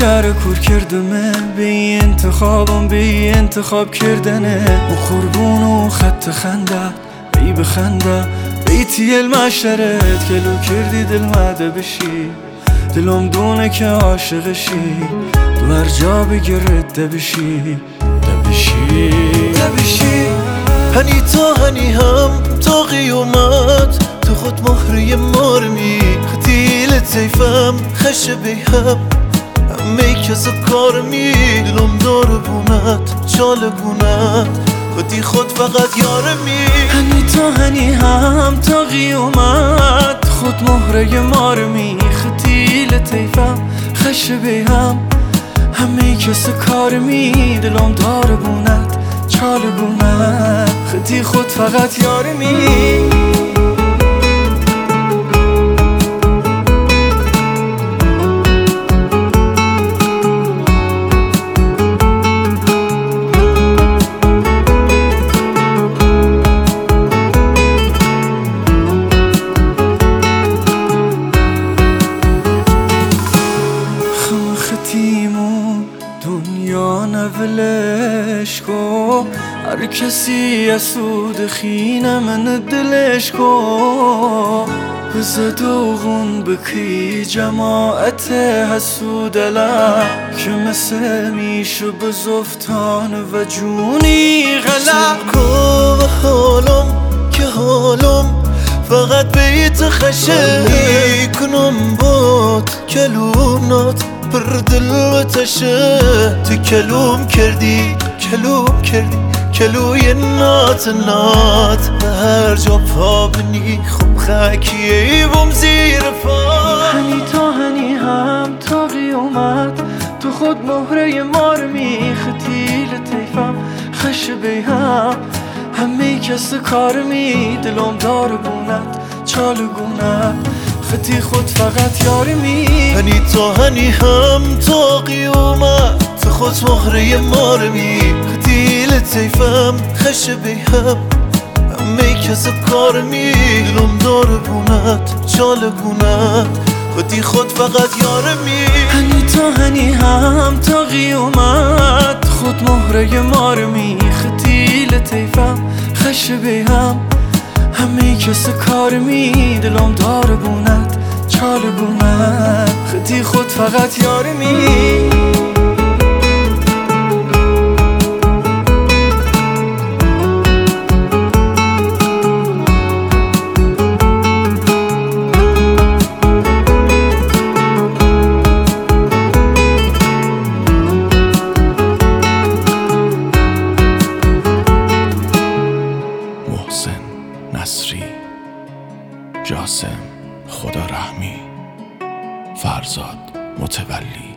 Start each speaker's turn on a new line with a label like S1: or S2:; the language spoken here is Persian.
S1: شهر کور کردمه به این انتخابم به این انتخاب کردنه و قربون و خط خنده بی بخنده بیتی المعشرت کلو کردی دل مده بشی دلم دونه که عاشقشی دو هر جا بگرد دبشی
S2: هنی تا هنی هم تا قیومت تو خود مهری مرمی ختیل تیفم خش بیهم همه کس کارمی دلم دار بونت چال بونت خودی خود فقط یارمی
S1: هنی تا هنی هم تا قیومت خود مهره مارمی ختیل تیفم خش بیهم همه کس کارمی دلم دار بونت چال بونت خودی خود فقط یارمی دنیا نولش کو هر کسی اسود خینه من دلش کو بزد اوغون بکی جماعت حسود لب که مثل میشو بزفتان و جونی غلب
S2: کو و حالم که حالم فقط بیت خشنی کنم بود کلونات بر دل و تشه تو کلوم کردی کلوی نات به هر جا پا بنی خوب خاکیه بم زیر پا
S1: هنی تا هنی هم تا قیامت تو خود مهره مارمی ختیل تیفم خش بیهم همه کس کارمی دلم دار بونت چال گونت خطی خود فقط یارمی
S2: هنی تا هنی هم تا قیامت تو خود مهره مارمی ختیل تیفم خش بیهم همه کس کارمی دلم دار بونت چال گونت خودی خود فقط یارمی
S1: هنی تا هنی هم تا قیامت خود مهره مارمی ختیل تیفم خش بیهم همه کس کارمی دلم دار بونت چال بونت خودی خود فقط یارمی
S3: نصری، جاسم خدا رحمی، فرزاد متولی.